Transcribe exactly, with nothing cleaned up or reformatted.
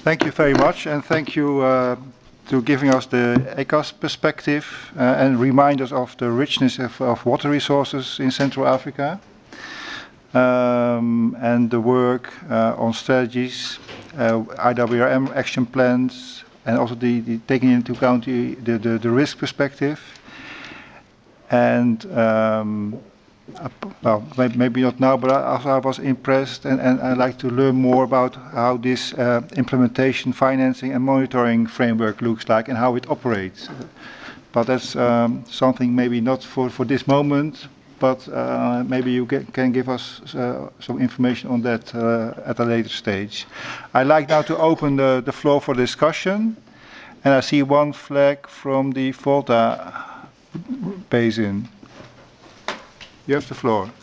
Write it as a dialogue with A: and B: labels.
A: thank you very much, and thank you uh, to giving us the E C A S perspective uh, and remind us of the richness of, of water resources in Central Africa, um, and the work uh, on strategies, uh, I W R M action plans, and also the, the taking into account the, the, the, the risk perspective. And um, well, maybe not now, but I, I was impressed, and, and I'd like to learn more about how this uh, implementation, financing, and monitoring framework looks like and how it operates. But that's um, something maybe not for, for this moment, but uh, maybe you get, can give us uh, some information on that uh, at a later stage. I'd like now to open the, the floor for discussion, and I see one flag from the Volta Basin. You have the floor.